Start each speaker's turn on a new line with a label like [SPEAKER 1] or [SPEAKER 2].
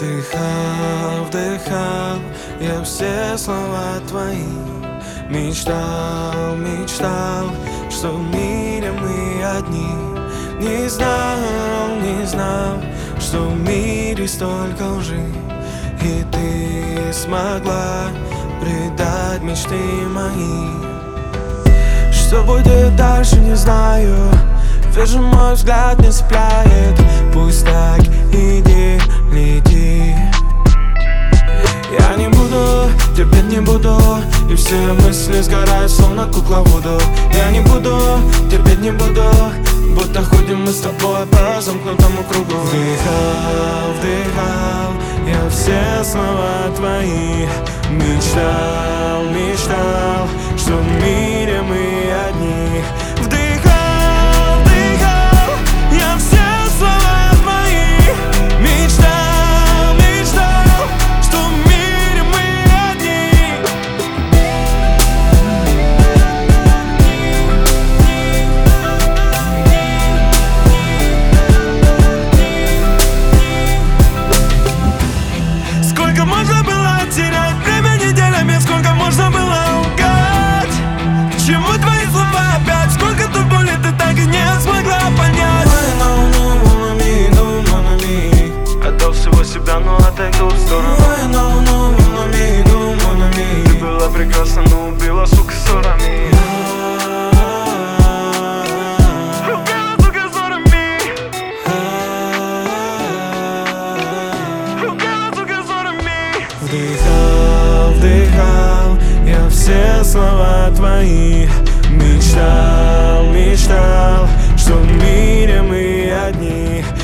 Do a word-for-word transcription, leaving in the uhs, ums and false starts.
[SPEAKER 1] Вдыхал, вдыхал я все слова твои. Мечтал, мечтал, что в мире мы одни. Не знал, не знал, что в мире столько лжи. И ты смогла предать мечты мои. Что будет дальше, не знаю. Вижу, мой взгляд не цепляет. Пусть так, иди, лети. Я не буду, терпеть не буду. И все мысли сгорают, словно кукла в воду. Я не буду, терпеть не буду. Будто ходим мы с тобой по замкнутому кругу. Вдыхал, вдыхал я все слова твои. Мечтал, мечтал, что в мире мы одни. Вдыхал, вдыхал я все слова твои. Мечтал, мечтал, что в мире мы одни. Сколько можно было терять время неделями, сколько можно было лгать? К чему твои слова опять? Сколько тут боли ты так и не смогла понять? Отдал всего себя, но отойду в сторону. Ты была прекрасна, но убила, сука, ссорами. Убила, сука, ссорами. Убила, сука, ссорами. Вдыхал, вдыхал я все слова твои. Мечтал, мечтал, что в мире мы одни.